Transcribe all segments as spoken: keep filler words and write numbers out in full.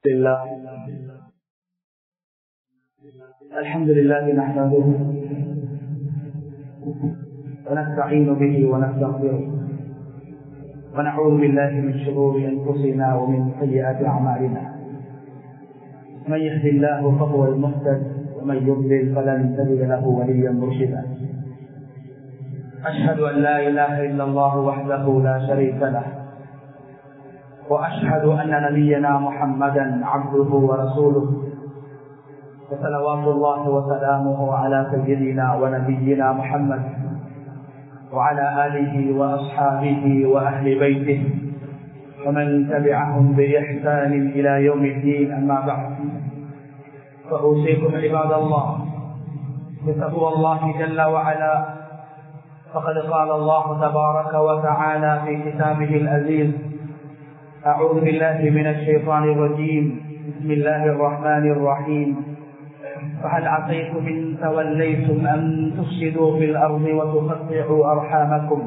لله الحمد لله نحمده ونستعين به ونستغفره ونعوذ بالله من شرور انفسنا ومن سيئات اعمالنا من يهد الله فهو المهتد ومن يضلل فلن تجد له وليا مرشدا اشهد ان لا اله الا الله وحده لا شريك له وأشهد أن نبينا محمدا عبده ورسوله وصلوات الله وسلامه على سيدنا ونبينا محمد وعلى آله وأصحابه وأهل بيته ومن تبعهم بإحسان إلى يوم الدين. أما بعد فأوصيكم عباد الله بتقوى الله جل وعلا، فقد قال الله تبارك وتعالى في كتابه العزيز: أعوذ بالله من الشيطان الرجيم، بسم الله الرحمن الرحيم. فهل عصيتم إن توليتم أن تفسدوا في الأرض وتقطعوا أرحامكم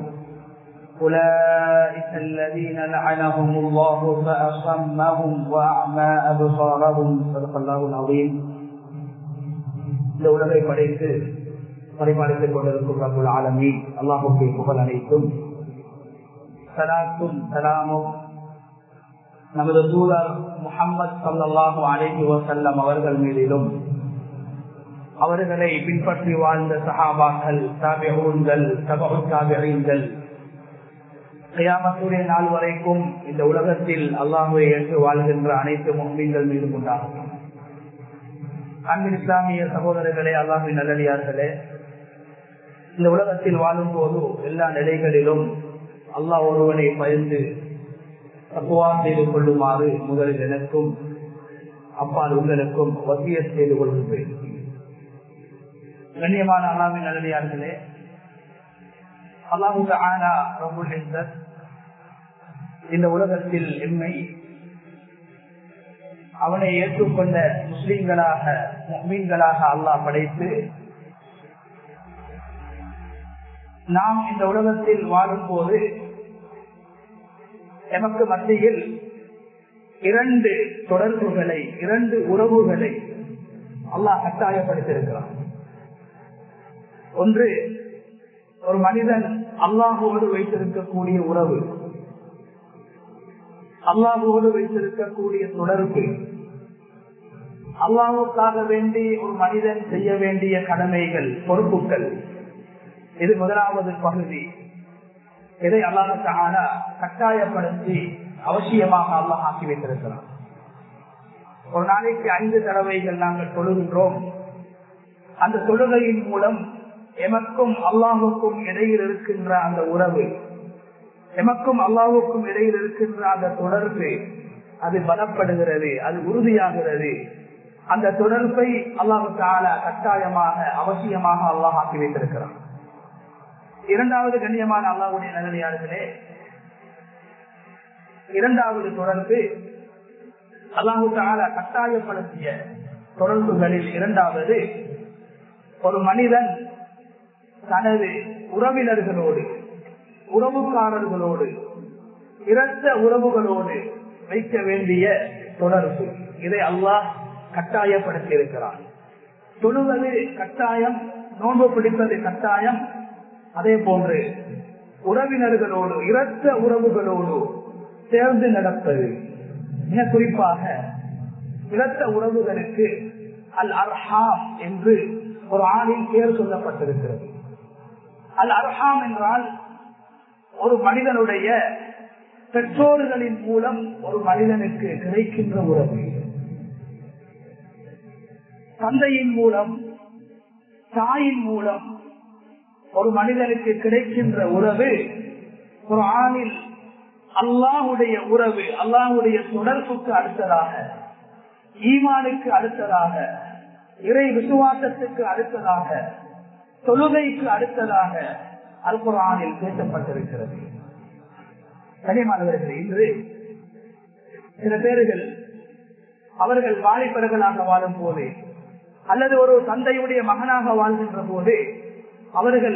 أولئك الذين لعنهم الله فأصمهم وأعمى أبصارهم. صدق الله العظيم. இந்த உலகை படைத்து பரிபாலித்துக் கொண்டிருக்கும் ரப்புல் ஆலமீன் அல்லாஹ்வுக்கு புகழ் அனைத்தும். ஸலாத்தும் ஸலாமும் நமது தூதர் முஹம்மது ஸல்லல்லாஹு அலைஹி வஸல்லம் அவர்கள் மீதிலும், அவர்களை பின்பற்றி வாழ்ந்த சஹாபாக்கள், தாபிஊன்கள், தபஉ தாபிஈன்கள், கியாமத்துடைய நாள் வரைக்கும் இந்த உலகத்தில் அல்லாஹ்வை ஏற்று வாழ்கின்ற அனைத்து முஃமின்கள் மீதும் உண்டாகும். அன்பின் இஸ்லாமிய சகோதரர்களே, அல்லாஹ்வின் நல்லடியார்களே, இந்த உலகத்தில் வாழும் போது எல்லா நிலைகளிலும் அல்லாஹ் ஒருவனை பயந்து தக்வா செய்து கொள்ளுமாறு முதலில் எனக்கும் அப்பால் உங்களுக்கும் வசியத் செய்து கொள்கின்றேன். கண்ணியமான அல்லாஹ்வின் நல்லடியார்களே, அல்லாஹு தஆலா ரப்புல் இஸ்ஸத் இந்த உலகத்தில் எம்மை அவனை ஏற்றுக்கொண்ட முஸ்லிம்களாக, முஃமின்களாக அல்லாஹ் படைத்து, நாம் இந்த உலகத்தில் வாழும் போது எமக்கு மத்தியில் இரண்டு தொடர்புகளை, இரண்டு உறவுகளை அல்லாஹ் கட்டாயப்படுத்தியிருக்கிறான். ஒன்று, ஒரு மனிதன் அல்லாஹோடு வைத்திருக்கக்கூடிய உறவு, அல்லாஹோடு வைத்திருக்கக்கூடிய தொடர்பு, அல்லாஹுக்காக வேண்டி ஒரு மனிதன் செய்ய வேண்டிய கடமைகள், பொறுப்புகள். இது முதலாவது பகுதி. இதை அல்லாஹ் தஆலா கட்டாயப்படுத்தி அவசியமாக அல்லாஹ் ஆக்கி வைத்திருக்கிறான். ஒரு நாளைக்கு ஐந்து தடவைகள் நாங்கள் தொழுகின்றோம். அந்த தொழுகையின் மூலம் எமக்கும் அல்லாஹுக்கும் இடையில் இருக்கின்ற அந்த உறவு, எமக்கும் அல்லாஹுக்கும் இடையில் இருக்கின்ற அந்த தொடர்பு, அது பலப்படுகிறது, அது உறுதியாகிறது. அந்த தொடர்பை அல்லாஹ் தஆலா கட்டாயமாக அவசியமாக அல்லாஹ் ஆக்கி வைத்திருக்கிறான். இரண்டாவது, கண்ணியமான அல்லாஹ்வுடைய நல்லடியார்களே, இரண்டாவது தொடர்பு அல்லாஹ் தஆலா கட்டாயப்படுத்திய தொடர்புகளில் இரண்டாவது, ஒரு மனிதன் தனது உறவினர்களோடு, உறவுக்காரர்களோடு, இரத்த உறவுகளோடு வைக்க வேண்டிய தொடர்பு. இதை அல்லாஹ் கட்டாயப்படுத்தி இருக்கிறான். தொழுவது கட்டாயம், நோன்பு பிடிப்பது கட்டாயம். அதே போன்று உறவினர்களோடு, இரத்த உறவுகளோடு சேர்ந்து நடப்பது. மிக குறிப்பாக இரத்த உறவுகளுக்கு அல் அர்ஹாம் என்று ஒரு ஆணின் பெயர் சொல்லப்பட்டிருக்கிறது. அல் அர்ஹாம் என்றால் ஒரு மனிதனுடைய பெற்றோர்களின் மூலம் ஒரு மனிதனுக்கு கிடைக்கின்ற உறவு. தந்தையின் மூலம், தாயின் மூலம் ஒரு மனிதனுக்கு கிடைக்கின்ற உறவு ஒரு ஆணில் அல்லாஹ்வுடைய உறவு, அல்லாஹ்வுடைய தொடர்புக்கு அடுத்ததாக, ஈமானுக்கு அடுத்ததாக, இறை விசுவாசத்துக்கு அடுத்ததாக, தொழுகைக்கு அடுத்ததாக அல் குர்ஆனில் பேசப்பட்டிருக்கிறது. கனிமானவர்களே, இன்று சில பேர்கள் அவர்கள் வாலிபர்களாக வாழும் போது, அல்லது ஒரு தந்தையுடைய மகனாக வாழ்கின்ற போது, அவர்கள்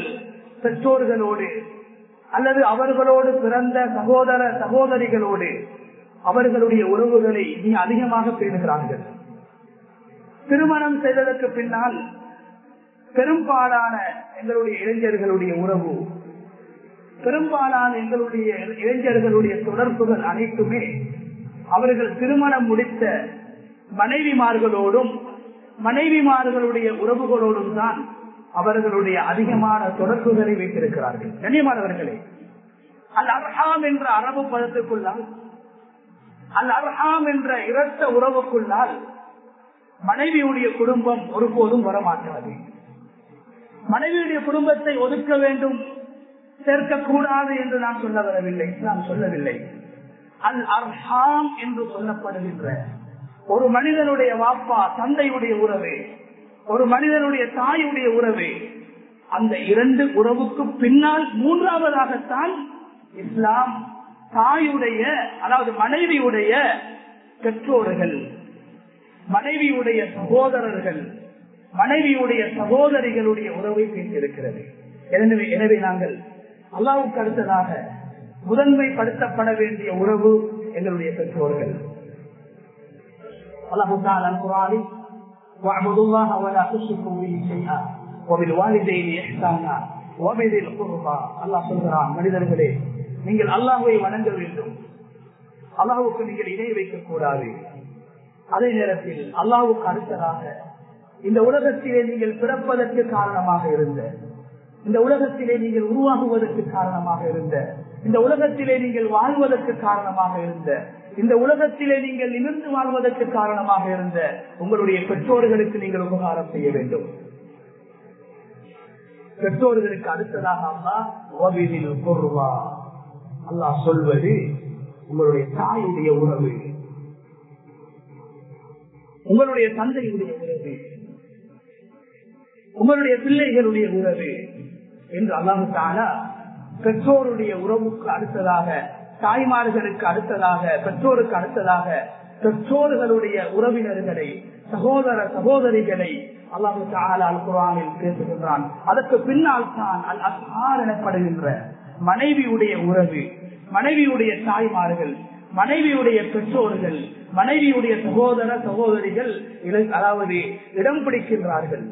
பெற்றோர்களோடு அல்லது அவர்களோடு பிறந்த சகோதர சகோதரிகளோடு அவர்களுடைய உறவுகளை நீ அதிகமாக பேணுகிறார்கள். திருமணம் செய்ததற்கு பின்னால் பெரும்பாலான எங்களுடைய இளைஞர்களுடைய உறவு, பெரும்பாலான எங்களுடைய இளைஞர்களுடைய தொடர்புகள் அனைத்துமே அவர்கள் திருமணம் முடித்த மனைவிமார்களோடும் மனைவிமார்களுடைய உறவுகளோடும் தான் அவர்களுடைய அதிகமான தொடர்புகளை வைத்திருக்கிறார்கள். கண்ணியமானவர்களே, அல் அர்ஹாம் என்ற அரபு பதத்துக்குள்ளால், அல் அர்ஹாம் என்ற இரத்த உறவுக்குள்ளால் மனைவியுடைய குடும்பம் ஒருபோதும் வரமாட்டாது. மனைவியுடைய குடும்பத்தை ஒதுக்க வேண்டும், சேர்க்கக்கூடாது என்று நான் சொல்ல வரவில்லை, நான் சொல்லவில்லை. அல் அர்ஹாம் என்று சொல்லப்படுகின்ற ஒரு மனிதனுடைய வாப்பா தந்தையுடைய உறவு, ஒரு மனிதனுடைய தாயுடைய உறவு, அந்த இரண்டு உறவுக்கு பின்னால் மூன்றாவதாகத்தான் இஸ்லாம் தாயுடைய, அதாவது மனைவியுடைய பெற்றோர்கள், மனைவியுடைய சகோதரர்கள், மனைவியுடைய சகோதரிகளுடைய உறவை பேசியிருக்கிறது. எனவே எனவே நாங்கள் அல்லாஹ்வுக்கு அடுத்ததாக முதன்மைப்படுத்தப்பட வேண்டிய உறவு எங்களுடைய பெற்றோர்கள். அல்லாஹ் தஆலா குர்ஆனில் வஅபுதுல்லாஹ வலா துஷ்ரிகு பிஹி ஷைஆ வபில் வாலிதைனி இஹ்சானா வபிதில் குர்பா. அல்லாஹ் சொல்கிறான், மனிதர்களே நீங்கள் அல்லாஹ்வை வணங்க வேண்டும், அல்லாஹ்வுக்கு நீங்கள் இணை வைக்க கூடாது. அதே நேரத்தில் அல்லாஹ்வுக்கு அடுத்ததாக இந்த உலகத்திலே நீங்கள் பிறப்பதற்கு காரணமாக இருந்த, இந்த உலகத்திலே நீங்கள் உருவாகுவதற்கு காரணமாக இருந்த, இந்த உலகத்திலே நீங்கள் வாழ்வதற்கு காரணமாக இருந்த, இந்த உலகத்திலே நீங்கள் நிமிர்ந்து வாழ்வதற்கு காரணமாக இருந்த உங்களுடைய பெற்றோர்களுக்கு நீங்கள் உபகாரம் செய்ய வேண்டும். பெற்றோர்களுக்கு அடுத்ததாக அல்லாஹ் வபிதில் குர்பா, அல்லாஹ் சொல்வது உங்களுடைய தாயுடைய உறவு, உங்களுடைய தந்தையுடைய உறவு, உங்களுடைய பிள்ளைகளுடைய உறவு என்று அல்லாஹ் தஆலா பெற்றோருடைய உறவுக்கு அடுத்ததாக, தாய்மார்களுக்கு அடுத்ததாக, பெற்றோருக்கு அடுத்ததாக பெற்றோர்களுடைய உறவினர்களை, சகோதர சகோதரிகளை அல்லாஹ் தஆலா அல் குர்ஆனில் பேசுகின்றான். அதற்கு பின்னால் தான் அல் அஸ்ஹார் எனப்படுகின்ற மனைவியுடைய உறவு, மனைவியுடைய தாய்மார்கள், மனைவியுடைய பெற்றோர்கள், மனைவியுடைய சகோதர சகோதரிகள் அதாவது இடம் பிடிக்கின்றார்கள்.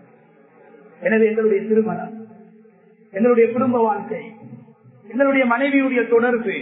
எனவே எங்களுடைய திருமணம், எங்களுடைய குடும்ப வாழ்க்கை, எங்களுடைய மனைவியுடைய தொடர்பு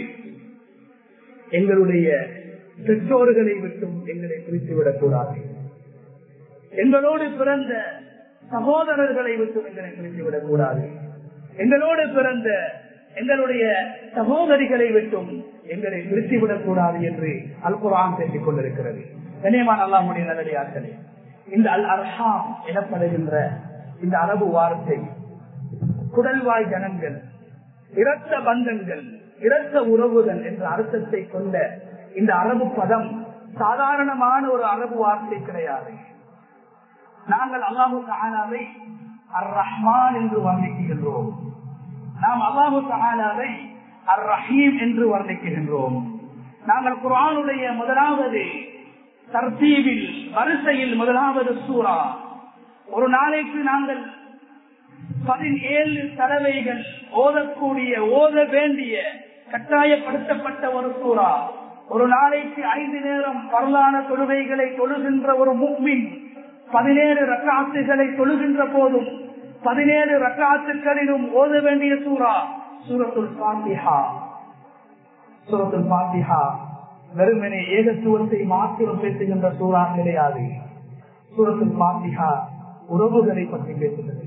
எங்களுடைய பெற்றோர்களை விட்டும் எங்களை பிரித்துவிடக் கூடாது. எங்களோடு பிறந்த சகோதரர்களை விட்டும் எங்களை பிரித்துவிடக் கூடாது. எங்களோடு பிறந்த எங்களுடைய சகோதரிகளை விட்டும் எங்களை பிரித்துவிடக் கூடாது என்று அல் குர்ஆன் பேசிக் கொண்டிருக்கிறது. கண்ணியமான அல்லாஹ்வுடைய நல்லடியார்களே, இந்த அல் அர்ஹாம் எனப்படுகின்ற இந்த அரபு வார்த்தை குடல்வாய் ஜனங்கள், இரத்த பந்தங்கள், இரத்த உறவுகள் என்ற அர்த்தத்தை கொண்ட இந்த அரபு பதம் சாதாரணமான ஒரு அரபு வார்த்தை கிடையாது. நாங்கள் அல்லாஹு தஆலாவை அர் ரஹ்மான் என்று வர்ணிக்கின்றோம், நாம் அல்லாஹு தஆலாவை அர் ரஹீம் என்று வர்ணிக்கின்றோம். நாங்கள் குர்ஆனுடைய முதலாவது தர்தீபில், வரிசையில் முதலாவது சூரா, ஒரு நாளைக்கு நாங்கள் பதினேழு தடவைகள் ஓதக்கூடிய, ஓத வேண்டிய கட்டாயப்படுத்தப்பட்ட ஒரு சூரா. ஒரு நாளைக்கு ஐந்து நேரம் பரலான தொழுகைகளை தொழுகின்ற ஒரு முஃமின் பதினேழு ரக்காத்துகளை தொழுகின்ற போதும் பதினேழு ரக்காத்துகளிலும் ஓத வேண்டிய சூரா சூரத்துல் ஃபாத்திஹா. சூரத்துல் ஃபாத்திஹா வெறுமனே ஏகத்துவத்தை மாத்திரம் பேசுகின்ற சூரா கிடையாது. சூரத்துல் ஃபாத்திஹா உறவுகளை பற்றி பேசுகிறது,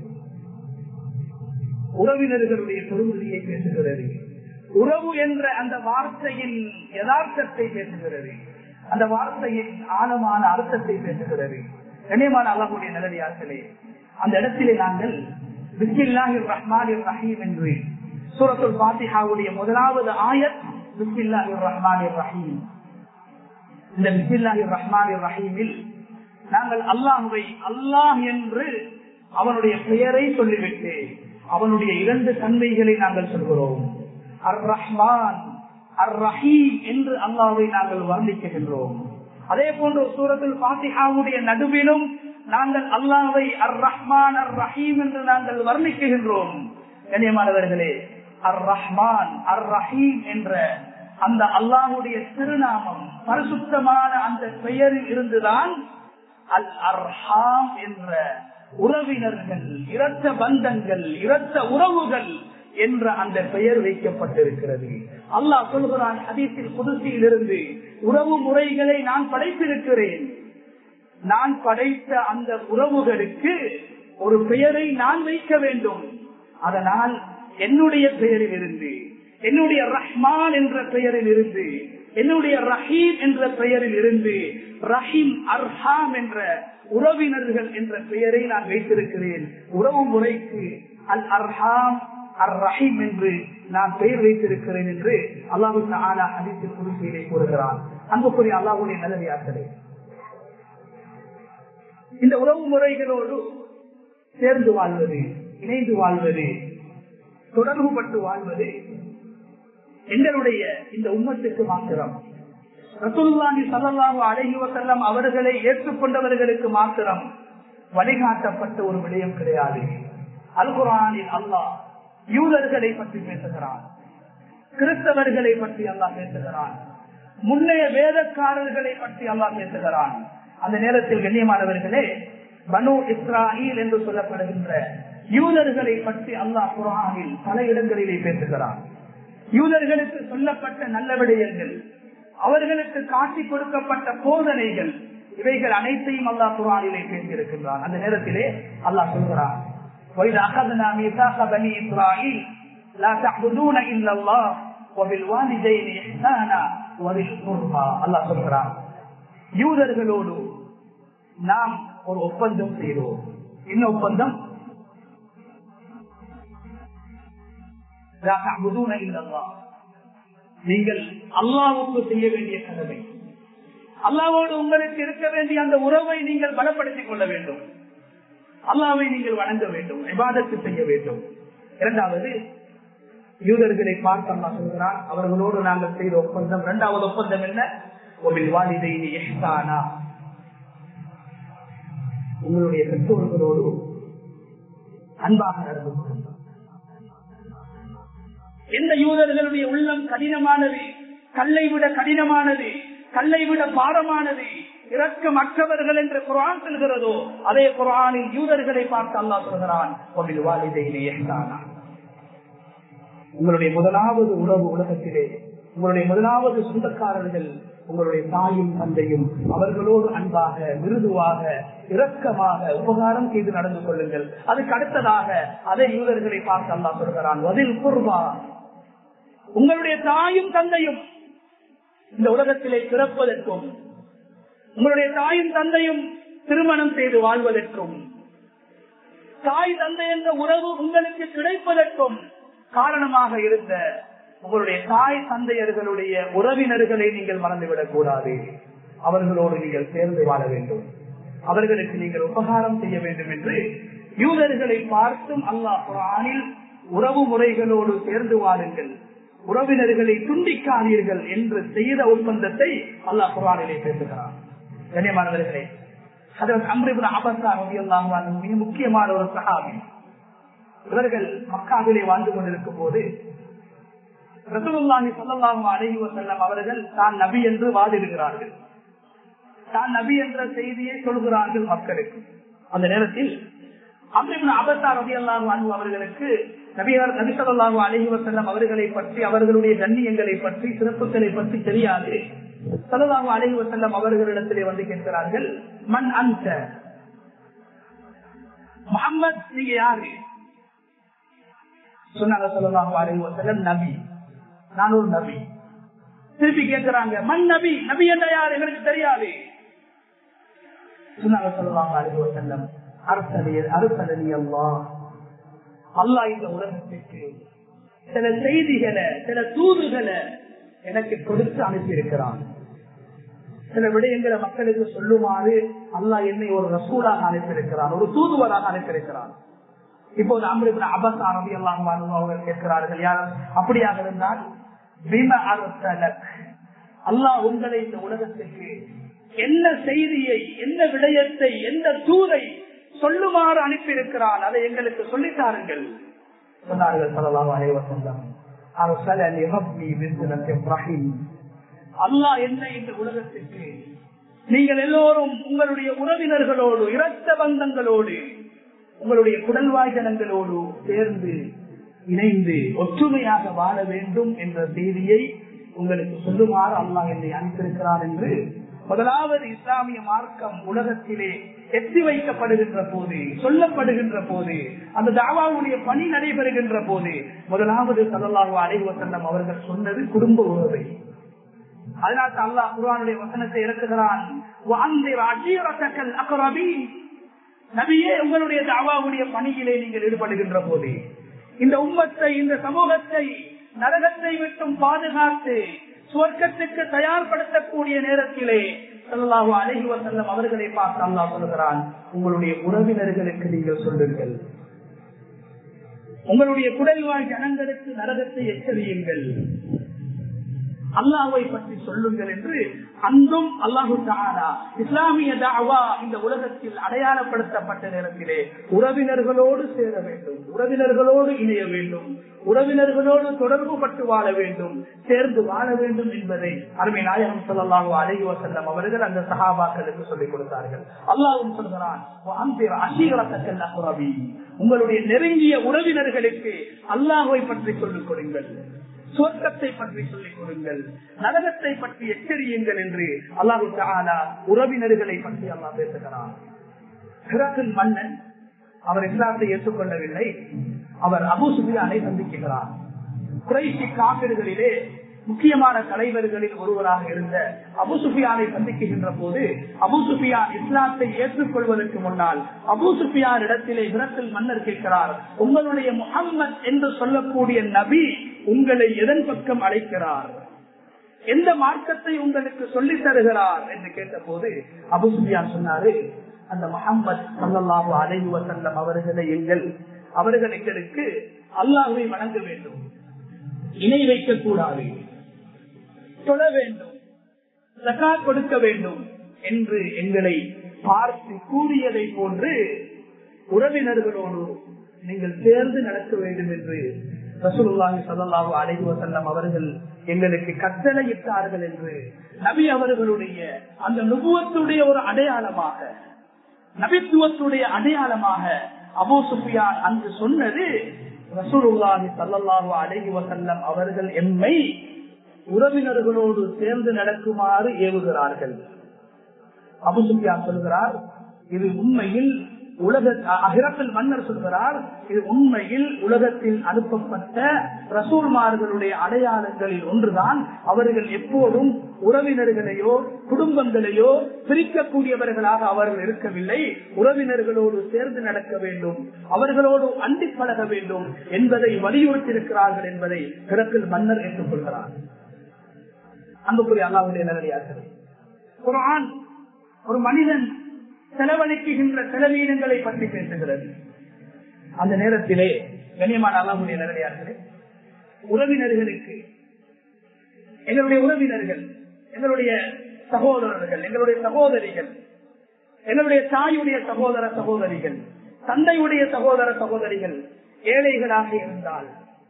உறவினர்களுடைய பெருமதியை பேசுகிறது, உறவு என்ற அந்த வார்த்தையின் யதார்த்தத்தை பேசுகிறது, அந்த வார்த்தையின் ஆழமான அர்த்தத்தை பேசுகிறது. கண்ணியமான அல்லாஹ்வுடைய நல்லடியார்களே, அந்த இடத்திலே நாங்கள் பிஸ்மில்லாஹிர் ரஹ்மானிர் ரஹீம் என்று சூரத்துல் ஃபாத்திஹாவுடைய முதலாவது ஆயத் பிஸ்மில்லாஹிர் ரஹ்மானிர் ரஹீம். இந்த பிஸ்மில்லாஹிர் ரஹ்மானிர் ரஹீமில் நாங்கள் அல்லாஹ்வை அல்லாஹ் என்று அவனுடைய பெயரை சொல்லிவிட்டு அவனுடைய இரண்டு தன்மைகளை நாங்கள் சொல்கிறோம். அர் ரஹ்மான் அர் ரஹீம் என்று அல்லாஹ்வை நாங்கள் வர்ணிக்கின்றோம். அதே போன்று சூரத்துல் ஃபாத்திஹாவுடைய நடுவிலும் நாங்கள் அல்லாஹ்வை அர் ரஹ்மான் அர் ரஹீம் என்று நாங்கள் வர்ணிக்கின்றோம். கண்ணியமானவர்களே, அர் ரஹ்மான் அர் ரஹீம் என்ற அந்த அல்லாஹ்வுடைய திருநாமம் பரிசுத்தமான அந்த பெயரில் இருந்துதான் அல் அர்ஹாம் என்ற உறவினர்கள், இரத்த பந்தங்கள், இரத்த உறவுகள் என்ற அந்த பெயர் வைக்கப்பட்டிருக்கிறது. அல்லாஹ் சொல்கிறான் ஹதீஸில் குதுசியில் இருந்து, உறவு முறைகளை நான் படைத்திருக்கிறேன், நான் படைத்த அந்த உறவுகளுக்கு ஒரு பெயரை நான் வைக்க வேண்டும். அதனால் என்னுடைய பெயரில் இருந்து, என்னுடைய ரஹ்மான் என்ற பெயரில் இருந்து, என்னுடைய ரஹீம் என்ற பெயரில் இருந்து ரஹீம் அர்ஹாம் என்ற உறவினர்கள் என்ற பெயரை நான் வைத்திருக்கிறேன். உறவு முறைக்கு அல் அர்ஹாம் அர் ரஹீம் என்று நான் பெயர் வைத்திருக்கிறேன் என்று அல்லாஹ் தஆலா ஹதீஸில் குர்ஸியிலே கூறுகிறான். அன்புக்குரிய அல்லாஹ்வுடைய நல்லடியார்களே, இந்த உறவு முறைகளோடு சேர்ந்து வாழ்வது, இணைந்து வாழ்வது, தொடர்பு பட்டு வாழ்வது எங்களுடைய இந்த உம்மத்துக்கு மாத்திரம், ரசூலுல்லாஹி ஸல்லல்லாஹு அலைஹி வஸல்லம் அவர்களை ஏற்றுக்கொண்டவர்களுக்கு மாத்திரம் வழிகாட்டப்பட்ட ஒரு விடயம் கிடையாது. அல் குர்ஆனில் அல்லாஹ் யூதர்களை பற்றி பேசுகிறான், கிறிஸ்தவர்களை பற்றி அல்லாஹ் பேசுகிறான், முன்னைய வேதக்காரர்களை பற்றி அல்லாஹ் பேசுகிறான். அந்த நேரத்தில் கண்ணியமானவர்களே, பனு இஸ்ராயீல் என்று சொல்லப்படுகின்ற யூதர்களை பற்றி அல்லாஹ் குர்ஆனில் பல இடங்களிலே பேசுகிறான். யூதர்களுக்கு சொல்லப்பட்ட நல்ல விடயங்கள், அவர்களுக்கு காட்டி கொடுக்கப்பட்ட போதனைகள், இவைகள் அனைத்தையும் அல்லாஹ் குர்ஆனிலே பேசியிருக்கின்றான். அந்த நேரத்திலே அல்லாஹ் சொல்கிறான், وَإِذْ أَخَذْنَا مِيثَاقَ بَنِي إِسْرَائِيلَ لَا تَعْبُدُونَ إِلَّا اللَّهَ وَبِالْوَالِدَيْنِ إِحْسَانًا وَذِي الْقُرْبَى. அல்லாஹ் சொல்கிறான், யூதர்களோடு நாம் ஒரு ஒப்பந்தம் செய்தோம். என்ன ஒப்பந்தம்? நீங்கள் அல்லாஹ்வுக்கு செய்ய வேண்டிய கடமை, அல்லாஹ்வோடு உங்களுக்கு இருக்க வேண்டிய அந்த உறவை நீங்கள் பலப்படுத்திக் கொள்ள வேண்டும். அல்லாஹ்வை நீங்கள் வணங்க வேண்டும், இபாதத்து செய்ய வேண்டும். இரண்டாவது, யூதர்களை பார்த்து அல்லாஹ் சொல்கிறான், அவர்களோடு நாங்கள் செய்த ஒப்பந்தம். இரண்டாவது ஒப்பந்தம் என்ன? وَبِالْوَالِدَيْنِ إِحْسَانًا. உங்களுடைய பெற்றோர்களோடு அன்பாக நடந்து கொள்ளுங்கள். எந்த யூதர்களுடைய உள்ளம் கடினமானது, கல்லை விட கடினமானது, கல்லை விட பாரமானது, இரக்கமற்றவர்கள் என்று குர்ஆன் சொல்கிறதோ, அதே குர்ஆனில் யூதர்களை பார்த்து அல்லாஹ் சொல்கிறான், وَبِالْوَالِدَيْنِ إِحْسَانًا. உங்களுடைய முதலாவது உறவு உலகத்திலே, உங்களுடைய முதலாவது சொந்தக்காரர்கள் உங்களுடைய தாயும் தந்தையும். அவர்களோடு அன்பாக, மிருதுவாக, இரக்கமாக, உபகாரம் செய்து நடந்து கொள்ளுங்கள். அதுக்கு அடுத்ததாக அதே யூதர்களை பார்த்து அல்லாஹ் சொல்கிறான், வதில் குர்பா. உங்களுடைய தாயும் தந்தையும் இந்த உலகத்திலே பிறப்பதற்கும், உங்களுடைய தாயும் தந்தையும் திருமணம் செய்து வாழ்வதற்கும், தாய் தந்தை என்ற உறவு உங்களுக்கு கிடைப்பதற்கும் காரணமாக இருந்த உங்களுடைய தாய் தந்தையர்களுடைய உறவினர்களை நீங்கள் மறந்துவிடக் கூடாது. அவர்களோடு நீங்கள் சேர்ந்து வாழ வேண்டும், அவர்களுக்கு நீங்கள் உபகாரம் செய்ய வேண்டும் என்று யூதர்களை பார்த்தும் அல்லாஹ் குர்ஆனில் உறவு முறைகளோடு சேர்ந்து வாழுங்கள், உறவினர்களை துண்டிக்காதீர்கள் என்று செய்த ஒப்பந்தத்தை அல்லாஹ் குர்ஆனிலே பேசுகிறார். கண்ணியமானவர்களே, ஹஜ்ரத் அம்ர் இப்னு அபஸா ரலியல்லாஹு அன்ஹு மிக முக்கியமான ஒரு சஹாபி. இவர்கள் மக்காவிலே வாழ்ந்து கொண்டிருக்கும் போது ரசூலுல்லாஹி ஸல்லல்லாஹு அலைஹி வஸல்லம் அவர்கள் தான் நபி என்று வாதிடுகிறார்கள், தான் நபி என்ற செய்தியை சொல்கிறார்கள் மக்களுக்கு. அந்த நேரத்தில் அம்ர் இப்னு அபஸா ரலியல்லாஹு அன்ஹு அவர்களுக்கு நபியார் நபி ஸல்லல்லாஹு அலைஹி வஸல்லம் அவர்களை பற்றி, அவர்களுடைய கண்ணியங்களை பற்றி, சிறப்புகளை பற்றி தெரியாது. ஸல்லல்லாஹு அலைஹி வஸல்லம் அவர்களிடத்திலே வந்து கேட்கிறார்கள், மன் அன்த, முஹம்மத் நீங்க யாரு? சொன்னாங்க ஸல்லல்லாஹு அலைஹி வஸல்லம், நபி, நான் ஒரு நபி. திருப்பி கேட்கிறாங்க, மன் நபி, நபி என்ற யார் எங்களுக்கு தெரியாது. சொன்னாங்க ஸல்லல்லாஹு அலைஹி வஸல்லம், அர்ஸலனி அர்ஸலனி அல்லாஹ், அல்லாஹ் இந்த உலகத்திற்கு சில செய்திகளை, சில தூதுகளை எனக்கு கொடுத்து அனுப்பி இருக்கிறான். சில விடயங்களை மக்களுக்கு சொல்லுமாறு அல்லாஹ் என்னை ஒரு ரசூலாக அனுப்பியிருக்கிறான், ஒரு தூதுவராக அனுப்பியிருக்கிறான். இப்போது அம்ர் இப்னு அபஸா ரலியல்லாஹு அன்ஹு அவர்கள் கேட்கிறார்கள், யார் அப்படியாக இருந்தால் பிம அர்ஸலக், அல்லாஹ் உங்களை இந்த உலகத்திற்கு என்ன செய்தியை, என்ன விடயத்தை, எந்த தூதை சொல்லுமாறு அனுப்பியிருக்கிறான், அதை எங்களுக்கு சொல்லித்தாருங்கள் சொன்னார்கள் ஸல்லல்லாஹு அலைஹி வஸல்லம். அல்லாஹ் என்ன இந்த உலகத்திற்கு நீங்கள் எல்லோரும் உங்களுடைய உறவினர்களோடு இரத்த பந்தங்களோடு உங்களுடைய குடல்வாய் ஜனங்களோடு சேர்ந்து இணைந்து ஒற்றுமையாக வாழ வேண்டும் என்ற செய்தியை உங்களுக்கு சொல்லுமாறு அல்லாஹ் என்னை அனுப்பியிருக்கிறார் என்று முதலாவது இஸ்லாமிய மார்க்கம் உலகத்திலே எத்தி வைக்கப்படுகின்ற போது, சொல்லப்படுகின்ற போது, அந்த தாவாவுடைய பணி நடைபெறுகின்ற போது முதலாவது ஸல்லல்லாஹு அலைஹி வஸல்லம் அவர்கள் சொன்னது குடும்ப உறவை. அதனால் அல்லாஹ் குர்ஆனுடைய வசனத்தை இறக்குகிறான், வஅன்திர் அஷீரத்தக்கல் அக்ரபீன். நபியே, உங்களுடைய தாவாவுடைய பணியிலே நீங்கள் ஈடுபடுகின்ற போது இந்த உம்மத்தை, இந்த சமூகத்தை நரகத்தை விட்டும் பாதுகாத்து சுவர்க்கத்துக்கு தயார்படுத்தக்கூடிய நேரத்திலே ஸல்லல்லாஹு அலைஹி வஸல்லம் அவர்களை பார்த்து அல்லாஹ் சொல்கிறான், உங்களுடைய உறவினர்களுக்கு நீங்கள் சொல்லுங்கள், உங்களுடைய குடல்வாழ் ஜனங்களுக்கு நரகத்தை எச்சரியுங்கள், அல்லாஹ்வை பற்றி சொல்லுங்கள் என்று அன்றும் அல்லாஹு தஆலா இஸ்லாமிய தஅவா இந்த உலகத்தில் அடையாளப்படுத்தப்பட்ட நேரத்திலே உறவினர்களோடு சேர வேண்டும், உறவினர்களோடு இணைய வேண்டும், உறவினர்களோடு தொடர்பு பட்டு வாழ வேண்டும், சேர்ந்து வாழ வேண்டும் என்பதை அருமை நாயகம் ஸல்லல்லாஹு அலைஹி வஸல்லம் அவர்கள் அந்த சஹாபாக்களுக்கு சொல்லிக் கொடுத்தார்கள். அல்லாஹ்வும் சொல்கிறான், வஅன்திர் அஷீரத்தக்கல் அக்ரபீன். உங்களுடைய நெருங்கிய உறவினர்களுக்கு அல்லாஹ்வை பற்றி சொல்லிக் கொடுங்கள், சுவர்க்கத்தை பற்றி சொல்லிக் கொடுங்கள், நரகத்தை பற்றி எச்சரியுங்கள் என்று அல்லாஹு தஆலா உறவினர்களை பற்றி அல்லாஹ் பேசுகிறான். ஹிரக்கில் மன்னன் அவர் இஸ்லாத்தை ஏற்றுக்கொள்ளவில்லை. அவர் அபூ சுஃபியானை சந்திக்கிறார். குறைஷி காபிர்களிலே முக்கியமான தலைவர்களில் ஒருவராக இருந்த அபூ சுஃபியானை சந்திக்கின்ற போது அபூ சுஃபியான் இஸ்லாத்தை ஏற்றுக்கொள்வதற்கு முன்னால் அபூ சுஃபியான் இடத்திலே ஹிரக்கில் மன்னர் கேட்கிறார், உங்களுடைய முஹம்மத் என்று சொல்லக்கூடிய நபி உங்களை எதன் பக்கம் அழைக்கிறார், எந்த மார்க்கத்தை உங்களுக்கு சொல்லித் தருகிறார் என்று கேட்ட போது அபூ சுஃபியான் சொன்னாரு, அந்த முஹம்மத் ஸல்லல்லாஹு அலைஹி வஸல்லம் அவர்களை எங்கள் அவர்கள் எங்களுக்கு அல்லாஹ்வை வணங்க வேண்டும், இணை வைக்க கூடாது, தொழ வேண்டும், ஸகாத் கொடுக்க வேண்டும் என்று எங்களை பார்த்து கூறியதை போன்று உறவினர்களோடு நீங்கள் சேர்ந்து நடக்க வேண்டும் என்று ரசூலுல்லாஹி ஸல்லல்லாஹு அலைஹி வஸல்லம் அவர்கள் எங்களுக்கு கட்டளையிட்டார்கள் என்று நபி அவர்களுடைய அந்த நுபுவத்துடைய ஒரு அடையாளமாக, நபித்துவத்துடைய அடையாளமாக அபூ சுஃபியான் அன்று சொன்னது, ரசூலுல்லாஹி ஸல்லல்லாஹு அலைஹி வஸல்லம் அவர்கள் எம்மை உறவினர்களோடு சேர்ந்து நடக்குமாறு ஏவுகிறார்கள். அபூ சுஃபியான் சொல்கிறார், இது உண்மையில் உலக ஹிரக்கில் மன்னர் சொல்கிறார், இது உண்மையில் உலகத்தில் அனுப்பப்பட்ட ரசூல்மார்களுடைய அடையாளங்களில் ஒன்றுதான். அவர்கள் எப்போதும் உறவினர்களையோ குடும்பங்களையோ பிரிக்கக்கூடியவர்களாக அவர்கள் இருக்கவில்லை, உறவினர்களோடு சேர்ந்து நடக்க வேண்டும், அவர்களோடு அண்டி பழக வேண்டும் என்பதை வலியுறுத்தியிருக்கிறார்கள் என்பதை ஹிரக்கில் மன்னர் ஏற்றுக்கொள்கிறார். அன்புக்குரிய அல்லாஹ்வுடைய நல்லடியார்களே, குர்ஆன் ஒரு மனிதன் செலவழிக்குகின்ற செலவீனங்களை பற்றி பேசுகிறது. அந்த நேரத்திலே கண்ணியமான அல்லாஹ்வுடைய நல்லடியார்களே, உறவினர்களுக்கு, எங்களுடைய உறவினர்கள், எங்களுடைய சகோதரர்கள், எங்களுடைய சகோதரிகள், எங்களுடைய தாயுடைய சகோதர சகோதரிகள், தந்தையுடைய சகோதர சகோதரிகள் ஏழைகளாக இருந்தால்,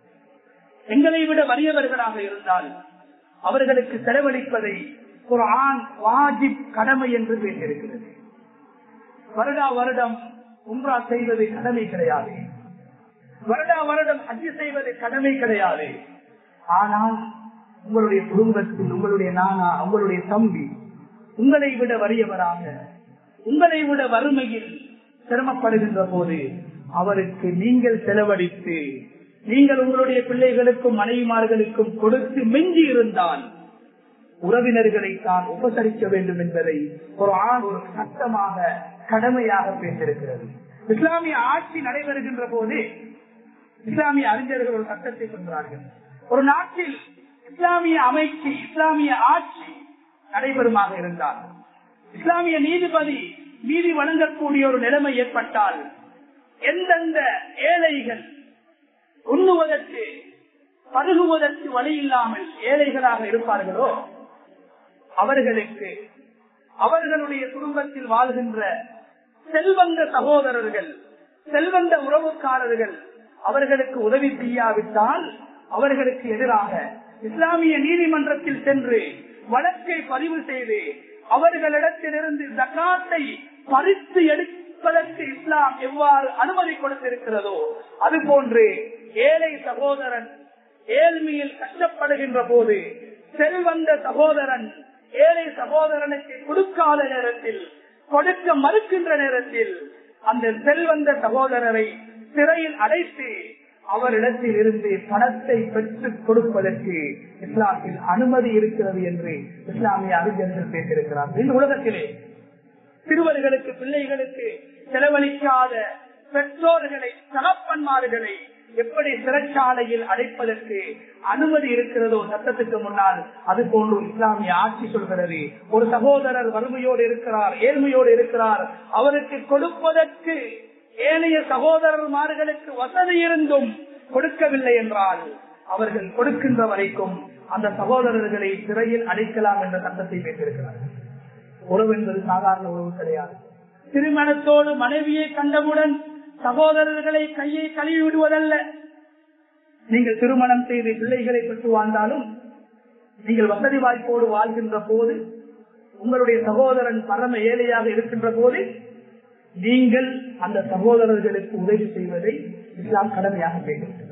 எங்களை விட வறியவர்களாக இருந்தால் அவர்களுக்கு செலவழிப்பதை குர்ஆன் வாஜிப் கடமை என்று பேசியிருக்கிறது. வருடா வருடம் உம்ரா செய்வது கடமை கிடையாது, வருடா வருடம் ஹஜ் செய்வது கடமை கிடையாது. ஆனால் உங்களுடைய குடும்பத்தில் உங்களுடைய நானா, உங்களுடைய தம்பி உங்களை விட வறியவராக, உங்களை விட வறுமையில் சிரமப்படுகின்ற போது அவருக்கு நீங்கள் செலவழித்து, நீங்கள் உங்களுடைய பிள்ளைகளுக்கும் மனைவிமார்களுக்கும் கொடுத்து மிஞ்சி இருந்தால் உறவினர்களை தான் உபசரிக்க வேண்டும் என்பதை குர்ஆன் ஒரு சட்டமாக, கடமையாக பேசியிருக்கிறது. இஸ்லாமிய ஆட்சி நடைபெறுகின்ற போது இஸ்லாமிய அறிஞர்கள் ஒரு சட்டத்தை சொல்கிறார்கள். ஒரு நாட்டில் இஸ்லாமிய அமைச்சு, இஸ்லாமிய ஆட்சி நடைபெறுமாக இருந்தால், இஸ்லாமிய நீதிபதி நீதி வழங்கக்கூடிய ஒரு நிலைமை ஏற்பட்டால், எந்தெந்த ஏழைகள் உண்ணுவதற்கு பருகுவதற்கு வழி இல்லாமல் ஏழைகளாக இருப்பார்களோ அவர்களுக்கு, அவர்களுடைய குடும்பத்தில் வாழ்கின்ற செல்வந்த சகோதரர்கள், செல்வந்த உறவுக்காரர்கள் அவர்களுக்கு உதவி செய்யாவிட்டால் அவர்களுக்கு எதிராக இஸ்லாமிய நீதிமன்றத்தில் சென்று வழக்கை பதிவு செய்து அவர்களிடத்திலிருந்து ஜகாத்தை பறித்து எடுப்பதற்கு இஸ்லாம் எவ்வாறு அனுமதி கொடுத்திருக்கிறதோ அதுபோன்று ஏழை சகோதரன் ஏழ்மையில் கஷ்டப்படுகின்ற போது செல்வந்த சகோதரன் ஏழை சகோதரனுக்கு கொடுக்காத நேரத்தில், கொடுக்க மறுக்கின்ற நேரத்தில் அந்த செல்வந்த சகோதரரை சிறையில் அடைத்து அவரிடத்தில் இருந்து பணத்தை பெற்றுக் கொடுப்பதற்கு இஸ்லாமில் அனுமதி இருக்கிறது என்று இஸ்லாமிய அறிஞர்கள் பேசியிருக்கிறார்கள். இந்த உலகத்திலே சிறுவர்களுக்கு பிள்ளைகளுக்கு செலவழிக்காத பெற்றோர்களை தகப்பன்மார்களை எப்படி சிறைச்சாலையில் அடைப்பதற்கு அனுமதி இருக்கிறதோ சட்டத்துக்கு முன்னால், அது போன்று இஸ்லாமிய ஆட்சி சொல்கிறது. ஒரு சகோதரர் வறுமையோடு இருக்கிறார், ஏழ்மையோடு இருக்கிறார், அவருக்கு கொடுப்பதற்கு ஏனைய சகோதரர்மார்களுக்கு வசதி இருந்தும் கொடுக்கவில்லை என்றால் அவர்கள் கொடுக்கின்ற வரைக்கும் அந்த சகோதரர்களை சிறையில் அடைக்கலாம் என்ற சட்டத்தை வைத்திருக்கிறார்கள். உறவு என்பது சாதாரண உறவு கிடையாது. திருமணத்தோடு மனைவியை கண்டவுடன் சகோதரர்களை கையை கழுவி விடுவதல்ல. நீங்கள் திருமணம் செய்து பிள்ளைகளை பெற்று வாழ்ந்தாலும் நீங்கள் வசதி வாய்ப்போடு வாழ்கின்ற போது, உங்களுடைய சகோதரன் பரம ஏழையாக இருக்கின்ற போது நீங்கள் அந்த சகோதரர்களுக்கு உதவி செய்வதை இஸ்லாம் கடமையாக பேசுகிறது.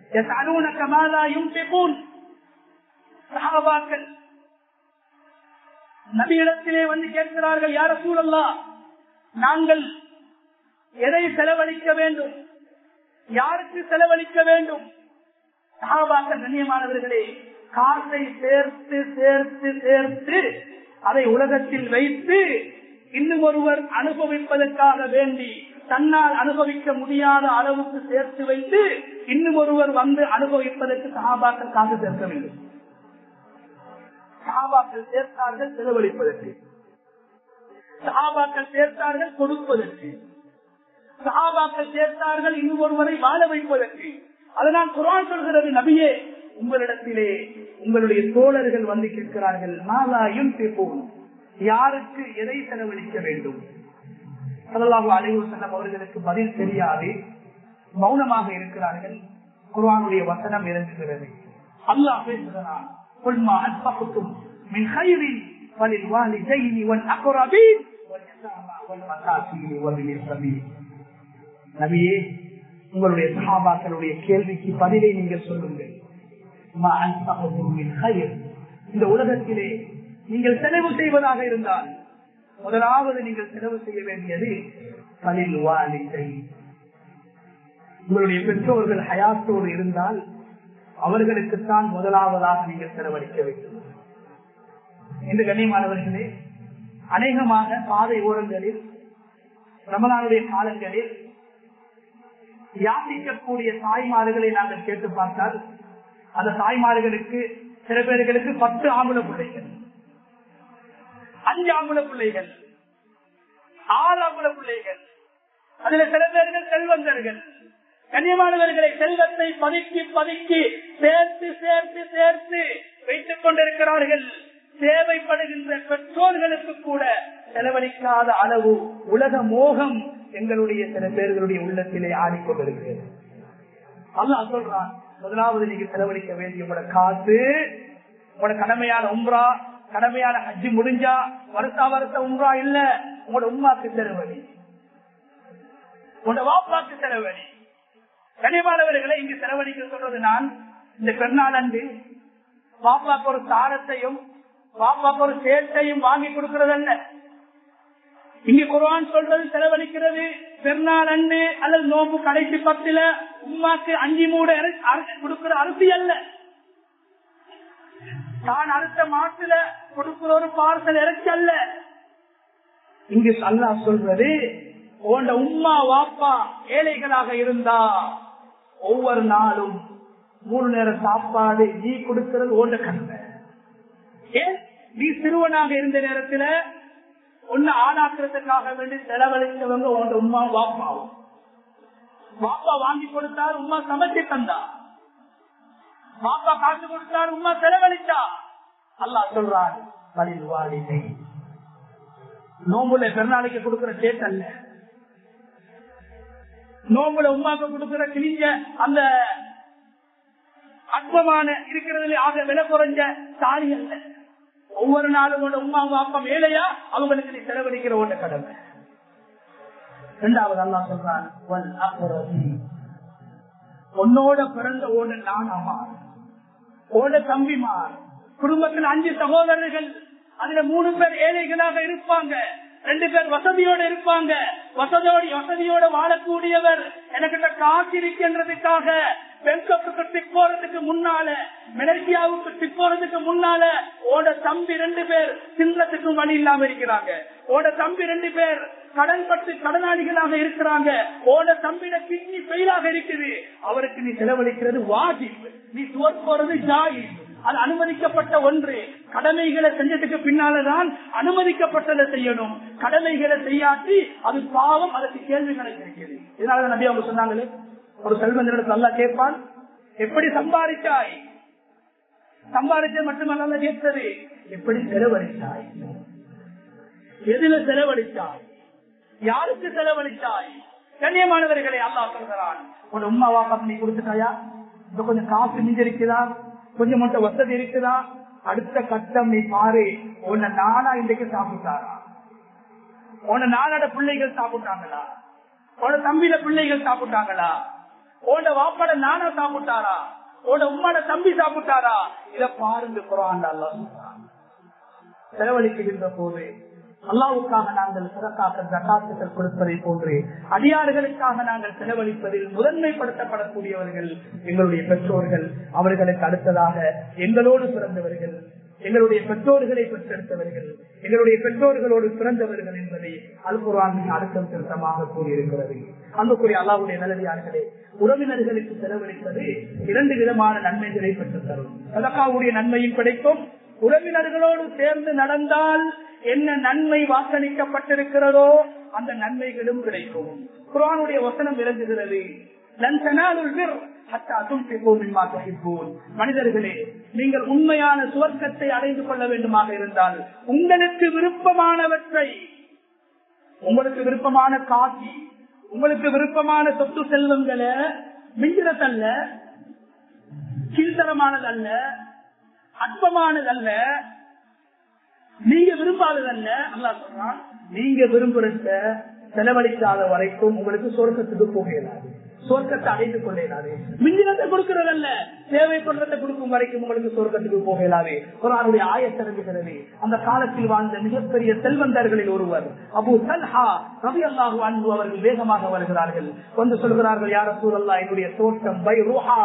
நபியிடத்திலே வந்து கேட்கிறார்கள், யா ரசூலல்லாஹ், நாங்கள் எதை செலவழிக்க வேண்டும், யாருக்கு செலவழிக்க வேண்டும்? சஹாபாக்கள் கண்ணியமானவர்களே, காசை சேர்த்து சேர்த்து சேர்த்து அதை உலகத்தில் வைத்து இன்னும் ஒருவர் அனுபவிப்பதற்காக வேண்டி தன்னால் அனுபவிக்க முடியாத அளவுக்கு சேர்த்து வைத்து இன்னும் ஒருவர் வந்து அனுபவிப்பதற்கு சஹாபாக்கள் காசு சேர்க்கவில்லை. சஹாபாக்கள் சேர்த்தார்கள் செலவழிப்பதற்கு, சஹாபாக்கள் சேர்த்தார்கள் கொடுப்பதற்கு, சஹாபாக்கள் சேர்த்தார்கள் இன்னும் ஒருவரை வாழ வைப்பதற்கு. அதனால் குர்ஆன் சொல்கிறது, நபியே, உங்களிடத்திலே உங்களுடைய தோழர்கள் வந்து கேட்கிறார்கள், மாலாயும் பேப்போம், யாருக்கு எதை செலவழிக்க வேண்டும்? ஸல்லல்லாஹு அலைஹி வஸல்லம் அவர்களுக்கு பதில் தெரியாது, மௌனமாக இருக்கிறார்கள். குர்ஆனுடைய வசனம் இறங்குகிறது. அல்லாஹ் பேசுகிறான், குல் மா அன்ஃபக்தும் மின் கைரின் ஃபலில் வாலிதைனி வல் அக்ரபீன் வல் யதாமா வல் மசாகீன் வபினிஸ் சபீல். நபியே, உங்களுடைய சஹாபாக்களுடைய கேள்விக்கு பதிலை நீங்கள் சொல்லுங்கள். மா அன்ஃபக்தும் மின் கைர், இந்த உலகத்திலே நீங்கள் செலவு செய்வதாக இருந்தால் முதலாவது நீங்கள் செலவு செய்ய வேண்டியது ஃபலில் வாலிதைனி, உங்களுடைய பெற்றோர்கள் ஹயாத்தோடு இருந்தால் அவர்களுக்குத்தான் முதலாவதாக நீங்கள் செலவழிக்க வேண்டும். இந்த கண்ணியமானவர்களே, அநேகமாக பாதை ஓரங்களில் ரமலானுடைய காலங்களில் யாசிக்கக்கூடிய தாய்மார்களை நாங்கள் கேட்டு பார்த்தால் அந்த தாய்மார்களுக்கு சில பேர்களுக்கு பத்து ஆம்பள பிள்ளைகள், அஞ்சு ஆம்பள பிள்ளைகள், ஆறு ஆம்பள பிள்ளைகள், அதுல சில பேர்கள் செல்வந்தர்கள். கண்ணியமானவர்களை செல்வத்தை பதுக்கி பதுக்கி சேர்த்து சேர்த்து சேர்த்து வைத்துக் கொண்டிருக்கிறார்கள். தேவைப்படுகின்ற பெற்றோர்களுக்கு கூட செலவழிக்காத அளவு உலக மோகம் எங்களுடைய சில பேர்களுடைய உள்ளத்திலே ஆடிக்கொண்டிருக்கிறது. அல்லாஹ் சொல்றான், முதலாவது நீங்க செலவழிக்க வேண்டிய உங்களோட காசு, உங்களோட கடமையான உம்ரா, கடமையான ஹஜ்ஜி முடிஞ்சா வருஷா வருஷ உம்ரா இல்ல, உங்களோட உம்மாக்கு செலவழி, உங்களோட வாப்பாக்கு செலவழி. கனிமானவர்களை இங்கு செலவழிக்க சொல்றது நான் இந்த பெருநாள் அன்று பாப்பாக்கு ஒரு தாரத்தையும் பாப்பாக்கு ஒரு சேட்டையும் வாங்கி கொடுக்கிறது அல்ல. இங்கு குர்ஆன் சொல்றது செலவழிக்கிறது பெருநாள் அன்று அல்லது நோம்பு கடைசி பத்துல உம்மாக்கு அஞ்சு மூட கொடுக்கிற அரிசி அல்ல, தான் அடுத்த மாட்டுல கொடுக்கிற ஒரு பார்சல் இறைச்சி அல்ல. இங்கு அல்லாஹ் சொல்றது, உண்ட உம்மா வாப்பா ஏழைகளாக இருந்தா ஒவ்வொரு நாளும் மூணு நேரம் சாப்பாடு நீ கொடுக்கிறது ஓண்ட கடமை. ஏன் நீ சிறுவனாக இருந்த நேரத்துல ஒன்னு ஆளாக்குறதுக்காக வேண்டி செலவழித்தவங்க உண்ட உம்மா வாப்பாவும். வாப்பா வாங்கி கொடுத்தார், உம்மா சமைச்சு தந்தா. வாப்பா காசு கொடுத்தார், உம்மா செலவழித்தா. அல்லாஹ் சொல்றான், பலில் வாலிதை, நோம்புல பெருநாளைக்கு கொடுக்கிற சேட் அல்ல, நோம்புல உமாக்கு கொடுக்கிற கிழிஞ்ச அந்த அற்பமான இருக்கிறதுல ஆக விலை குறைஞ்ச சாரி அல்ல. ஒவ்வொரு நாளும் உம்மா அப்பா மேலையா அவங்களுக்கு நீ செலவழிக்கிற ஒன்று கடமை. இரண்டாவது அல்லாஹ் சொல்றான், உன்னோட பிறந்த ஓட நானாமார், ஓட தம்பிமார், குடும்பத்தில் அஞ்சு சகோதரர்கள், அதுல மூணு பேர் ஏழைகளாக இருப்பாங்க, ரெண்டு பேர் வசதியோடு இருப்பாங்க. வசதியோடு வசதியோட வாழக்கூடியவர் எனக்கிட்ட காசு இருக்கின்றதுக்காக பெங்கப்புக்கு டிக் போறதுக்கு முன்னால, மலேசியாவுக்கு டிக் போறதுக்கு முன்னால ஓட தம்பி ரெண்டு பேர் சின்னத்துக்கும் வழி இல்லாம இருக்கிறாங்க. ஓட தம்பி ரெண்டு பேர் கடன் பட்டு கடனாளிகளாக இருக்கிறாங்க. ஓட தம்பிட கிட்னி ஃபெயிலாக இருக்குது. அவருக்கு நீ செலவழிக்கிறது வாஜிப், நீ சுவர் போறது ஜாயிஸ். அது அனுமதிக்கப்பட்ட ஒன்று. கடமைகளை செஞ்சதுக்கு பின்னால்தான் அனுமதிக்கப்பட்டதை செய்யணும். கடமைகளை செய்யாட்டி அது பாவம், அதற்கு கேள்விகளை கிடைக்கிறது. இதனால நபி அவங்க சொன்னாங்களே, ஒரு செல்வந்தரிடத்தில் அல்லாஹ் கேட்பான், எப்படி சம்பாதிச்சாய்? சம்பாதிச்ச மட்டுமல்ல கேட்கிறது, எப்படி செலவழிச்சாய்? எதில செலவழிச்சாய்? யாருக்கு செலவழிச்சாய்? கண்ணியமானவர்களை அல்லாஹ் சொல்கிறான், ஒரு உம்மா வாப்பா நீ கொடுத்துட்டாயா? இந்த கொஞ்சம் காசு மிஞ்சி இருக்குதா? கொஞ்சம் மட்டும் வசதி இருக்குதா? அடுத்த கட்டம் நீ பாரு, உன்னை நானா இன்றைக்கு சாப்பிட்டாரா? உன்னை நானோட பிள்ளைகள் சாப்பிட்டாங்களா? உன தம்பியில பிள்ளைகள் சாப்பிட்டாங்களா? உன வாப்பாட நானா சாப்பிட்டாரா? உன உம்மாட தம்பி சாப்பிட்டாரா? இத பாருங்க. குர்ஆன்ல அல்லாஹ் சொல்றான், செலவழிக்கின்ற போது அல்லாஹ்வுக்காக நாங்கள் சதகாக்கள் ஜகாத்துகள் கொடுப்பதை போன்று அடியார்களுக்காக நாங்கள் செலவழிப்பதில் முதன்மைப்படுத்தப்படக்கூடியவர்கள் எங்களுடைய பெற்றோர்கள். அவர்களுக்கு அடுத்ததாக எங்களோடு பிறந்தவர்கள், எங்களுடைய பெற்றோர்களை பெற்றெடுத்தவர்கள், எங்களுடைய பெற்றோர்களோடு பிறந்தவர்கள் என்பதை அல் குர்ஆன் அழுத்தம் திருத்தமாக கூறியிருக்கிறது. அன்புக்குரிய அல்லாஹ்வுடைய நல்லடியார்களே, உறவினர்களுக்கு செலவழிப்பது இரண்டு விதமான நன்மைகளை பெற்றுத் தரும். சதகாவுடைய நன்மையும் கிடைக்கும். உறவினர்களோடு சேர்ந்து நடந்தால் என்ன நன்மை வாக்களிக்கப்பட்டிருக்கிறதோ அந்த நன்மைகளும் கிடைக்கும். குர்ஆனுடைய வசனம் விளங்குகிறது, மனிதர்களே, நீங்கள் உண்மையான சுவர்க்கத்தை அடைந்து கொள்ள வேண்டுமாக இருந்தால் உங்களுக்கு விருப்பமானவற்றை, உங்களுக்கு விருப்பமான காட்சி, உங்களுக்கு விருப்பமான சொத்து செல்வங்களை மிஞ்சிறதல்ல, கீழ்த்தரமானதல்ல, அற்பமானதல்ல, நீங்க விரும்பாததல்ல. அல்லாஹ் சொல்றான், நீங்க விரும்புறத செலவழிக்காத வரைக்கும் உங்களுக்கு சொர்க்கத்துக்கு போக இயலாது, சொர்க்கத்தை அடைந்து கொள்ள இயலாது. மிஞ்சினத்தை கொடுக்கிறதல்ல, தேவைப்படுறதை கொடுக்கும் வரைக்கும் உங்களுக்கு சொர்க்கத்துக்கு போக இயலாது. குர்ஆனுடைய ஆயத் இறங்குகிறது. அந்த காலத்தில் வாழ்ந்த மிகப்பெரிய செல்வந்தர்களில் ஒருவர் அபூ தல்ஹா ரலியல்லாஹு அன்ஹு அவர்கள் வேகமாக வருகிறார்கள். வந்து சொல்கிறார்கள், யா ரசூலல்லாஹ், என்னுடைய தோட்டம் பைருஹா,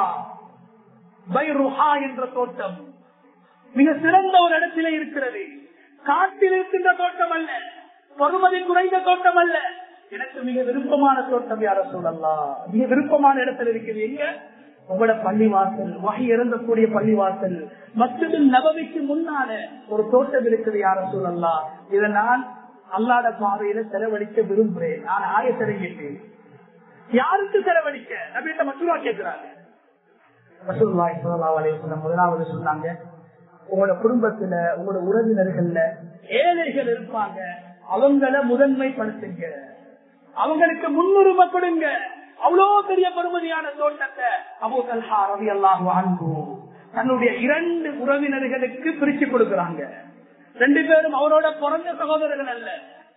பைருஹா என்ற தோட்டம் மிக சிறந்த ஒரு இடத்திலே இருக்கிறது. காட்டில் இருக்கின்ற தோட்டம் அல்ல, பொறுமதி குறைந்த தோட்டம் அல்ல, எனக்கு மிக விருப்பமான தோட்டம். யா ரசூலல்லாஹ், மிக விருப்பமான இடத்தில் இருக்கிறது. எங்க? உங்களோட பள்ளிவாசல், வஹி இறங்கக்கூடிய பள்ளிவாசல், மஸ்ஜிது நபவிக்கு முன்னால ஒரு தோட்டம் இருக்குது. யா ரசூலல்லாஹ், இதை நான் அல்லாஹ்வுடைய பாதையில செலவழிக்க விரும்புகிறேன். நான் ஆயத்திறங்கிட்டேன். யாருக்கு செலவழிக்க? நபிட்ட மசூரா கேட்கிறாங்க. ரசூலுல்லாஹி ஸல்லல்லாஹு அலைஹி வஸல்லம் முதலாவது சொன்னாங்க, உங்களோட குடும்பத்துல, உங்களோட உறவினர்கள்ல ஏழைகள் இருப்பாங்க, அவங்கள முதன்மைப்படுத்துங்க, அவங்களுக்கு முன்னுரிமை கொடுங்க. அவ்வளவு பெரிய பெருமதியான தோட்டத்தை அபூ தல்ஹா ரலியல்லாஹு அன்ஹு தன்னுடைய இரண்டு உறவினர்களுக்கு பிரிச்சு கொடுக்கிறாங்க. ரெண்டு பேரும் அவரோட பிறந்த சகோதரர்கள் அல்ல,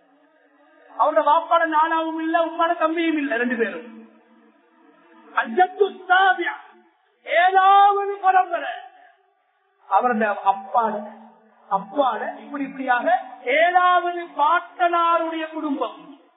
அவரோட வாப்பாட நானாவும் இல்ல, உம்மாட தம்பியும் இல்ல, ரெண்டு பேரும் அஜத்து சாபியா, ஏதாவது பரம்பரை. அவருடைய அப்பாட அப்பாட இப்படி இப்படியாக ஏழாவது பாட்டனாருடைய குடும்பம்,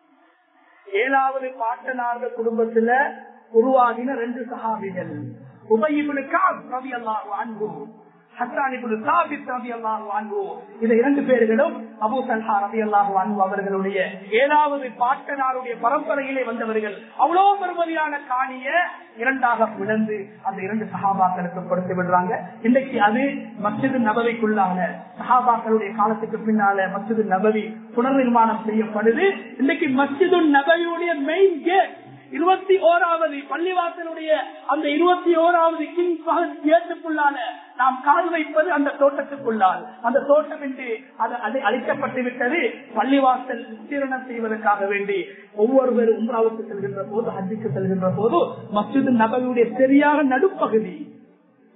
ஏழாவது பாட்டனாருடைய குடும்பத்துல உருவாகின ரெண்டு சஹாபிகள், உபய் இப்னு கஅப் ரலியல்லாஹு அன்ஹு, ஹஸ்ஸான் இப்னு சாபித் ரலியல்லாஹு அன்ஹு. இந்த இரண்டு பேர்களும் அபூ தல்ஹா ரலியல்லாஹு அன்ஹு அவர்களுடைய ஏழாவது பாட்டனாருடைய பரம்பரையிலே வந்தவர்கள். அவ்வளவு பெருமதியான காணிய இரண்டாக பிளந்து அந்த இரண்டு சஹாபாக்களுக்கு கொடுத்து விடுறாங்க. இன்றைக்கு அது மஸ்ஜிது நபவிக்குள்ளான சஹாபாக்களுடைய காலத்துக்கு பின்னால மஸ்ஜிது நபவி புனர் நிர்மாணம் செய்யப்படுது. இன்றைக்கு மஸ்ஜிது நபவியுடைய மெயின் கேட் இருபத்தி ஓராவது பள்ளிவாசலுடைய அந்த இருபத்தி ஓராவது கிங் கேட்டுக்குள்ளான நாம் கால் வைப்பது அந்த தோட்டத்துக்குள்ளால். அந்த தோட்டம் என்று அது அழிக்கப்பட்டு விட்டது. பள்ளிவாசல் விஸ்தீரணம் செய்வதற்காக வேண்டி ஒவ்வொருவரும் உம்ராவுக்கு செல்கின்ற போது, ஹஜ்ஜுக்கு செல்கின்ற போது மஸ்ஜிது நபவியுடைய சரியாக நடுப்பகுதி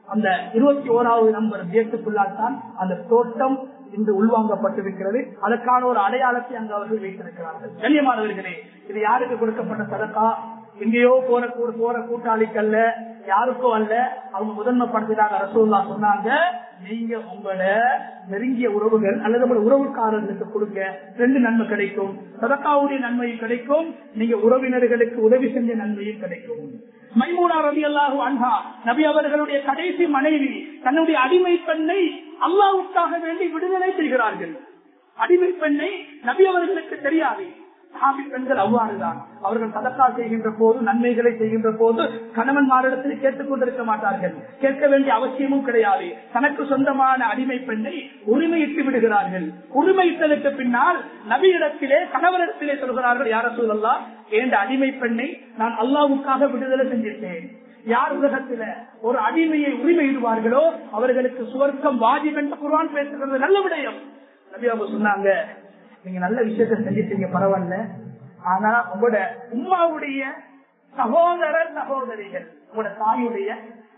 அந்த இருபத்தி ஓராவது நம்பர் கேட்டுக்குள்ளால் தான் அந்த தோட்டம் இன்று உள்வாங்கப்பட்டிருக்கிறது. அதற்கான ஒரு அடையாளத்தை அங்கு அவர்கள் வைத்திருக்கிறார்கள். கண்ணியமானவர்களே, இது யாருக்கு கொடுக்கப்பட்ட சதக்கா? எங்கேயோ போற போற கூட்டாளிக்கு அல்ல, யாருக்கோ அல்ல. அவங்க முதன்மைப்படுத்தினாங்க. ரசூலுல்லாஹ் சொன்னாங்க, நீங்க உங்களோட நெருங்கிய உறவுகள் அல்லது உங்களோட உறவுக்காரர்களுக்கு கொடுங்க, ரெண்டு நன்மை கிடைக்கும். சதக்காவுடைய நன்மையும் கிடைக்கும், நீங்க உறவினர்களுக்கு உதவி செஞ்ச நன்மையும் கிடைக்கும். மைமூனா ரலியல்லாஹு அன்ஹா நபி அவர்களுடைய கடைசி மனைவி தன்னுடைய அடிமை பெண்ணை அல்லாஹ்வுக்காக வேண்டி விடுதலை செய்கிறார்கள். அடிமை பெண்ணை நபி அவர்களுக்கு தெரியாது. சஹாபி பெண்கள் அவ்வாறுதான். அவர்கள் சதக்கா செய்கின்ற போது, நன்மைகளை செய்கின்ற போது கணவன்மாரிடத்தில் கேட்டுக் கொண்டிருக்க மாட்டார்கள். கேட்க வேண்டிய அவசியமும் கிடையாது. தனக்கு சொந்தமான அடிமை பெண்ணை உரிமையிட்டு விடுகிறார்கள். உரிமையிட்டதற்கு பின்னால் நபியிடத்திலே கணவரிடத்திலே சொல்கிறார்கள், யா ரசூலல்லாஹ், என்ற அடிமை பெண்ணை நான் அல்லாஹ்வுக்காக விடுதலை செஞ்சிட்டேன். யார் உலகத்தில ஒரு அடிமையை உரிமையிடுவார்களோ அவர்களுக்கு சுவர்க்கம் வாஜிப் என்று குர்ஆன் பேசுகிறது. நல்ல விடயம். நபி அவங்க சொன்னாங்க, நீங்க நல்ல விஷயத்தை செஞ்சிட்டீங்க, பரவாயில்ல. ஆனா உங்களோட உம்மாவுடைய சகோதர சகோதரிகள், உங்களோட தாயுடைய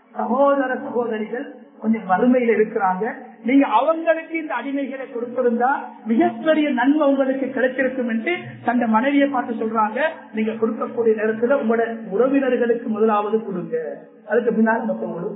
சகோதர சகோதரிகள் கொஞ்சம் வறுமையில இருக்கிறாங்க. நீங்க அவங்களுக்கு இந்த அடிமைகளை கொடுத்திருந்தா மிகப்பெரிய நன்மை உங்களுக்கு கிடைச்சிருக்கும் என்று தந்த மனைவியை பார்த்து சொல்றாங்க. நீங்க கொடுக்கக்கூடிய நேரத்துல உங்களோட உறவினர்களுக்கு முதலாவது கொடுங்க, அதுக்கு பின்னால் மற்றவங்களும்.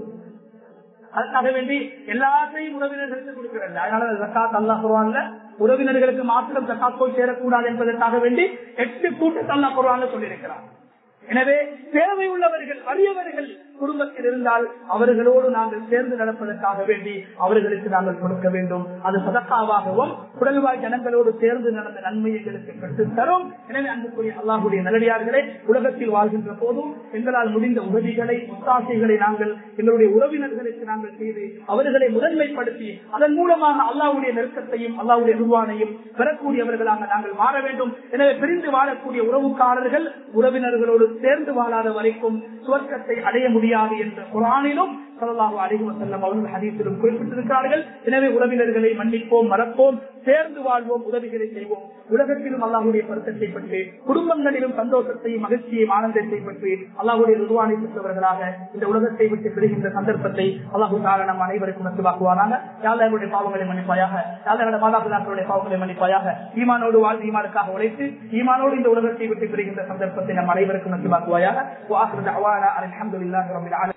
அதுக்காக வேண்டி எல்லாத்தையும் உறவினர்களுக்கு கொடுக்கிறது. அதனால ஜக்காத் அல்லாஹ் குர்ஆன்ல உறவினர்களுக்கு மாத்திரம் ஜக்காத் போய் சேரக்கூடாது என்பதற்காக வேண்டி எட்டு கூட்டத்தை அல்லாஹ் குர்ஆன்ல சொல்லியிருக்கிறார். எனவே தேவை உள்ளவர்கள், வறியவர்கள் குடும்பத்தில் இருந்தால் அவர்களோடு நாங்கள் சேர்ந்து நடப்பதற்காக வேண்டி அவர்களுக்கு நாங்கள் கொடுக்க வேண்டும். அது சதக்காவாகவும் குடல்வாய் ஜனங்களோடு சேர்ந்து நடந்த நன்மையை எங்களுக்கு பெற்றுத் தரும். எனவே அன்புக்குரிய அல்லாஹ்வுடைய நல்லடியார்களே, உலகத்தில் வாழ்கின்ற போதும் எங்களால் முடிந்த உதவிகளை, ஒத்தாசைகளை நாங்கள் எங்களுடைய உறவினர்களுக்கு நாங்கள் செய்து அவர்களை முதன்மைப்படுத்தி அதன் மூலமாக அல்லாஹ்வுடைய நெருக்கத்தையும் அல்லாஹ்வுடைய ருவானையும் பெறக்கூடியவர்களாக நாங்கள் மாற வேண்டும். எனவே பிரிந்து வாழக்கூடிய உறவுக்காரர்கள் உறவினர்களோடு சேர்ந்து வாழாத வரைக்கும் சுவர்க்கத்தை அடைய முடியாது என்ற குர்ஆனிலும் ஸல்லல்லாஹு அலைஹி வஸல்லம் அவர்கள் ஹதீஸிலும் குறிப்பிட்டிருக்கிறார்கள். எனவே உறவினர்களை மன்னிப்போம், மறப்போம், சேர்ந்து வாழ்வோம், உதவிகளை செய்வோம். உலகத்திலும் அல்லாஹ்வுடைய பொருத்தத்தை பெற்று குடும்பங்களிலும் சந்தோஷத்தையும் மகிழ்ச்சியையும் ஆனந்தத்தை பெற்று அல்லாஹ்வுடைய ருதுவானை பெற்றவர்களாக இந்த உலகத்தை விட்டு பெறுகின்ற சந்தர்ப்பத்தை அல்லாஹ் தஆலா நம் அனைவருக்கும் நசிபாக்குவானாக. யா அல்லாஹ் எங்களுடைய பாவங்களை மன்னிப்பாயாக. யா அல்லாஹ் எங்களுடைய மாதாபிதாக்களுடைய பாவங்களை மன்னிப்பாயாக. ஈமானோடு வாழ்ந்து ஈமானுக்காக உழைத்து ஈமானோடு இந்த உலகத்தை விட்டு பெறுகின்ற சந்தர்ப்பத்தை நம் அனைவருக்கும் நசிபாக்குவாயாக. வ ஆகிரு தஅவானா அல்ஹம்துலில்லாஹி ரப்பில் ஆலமீன்.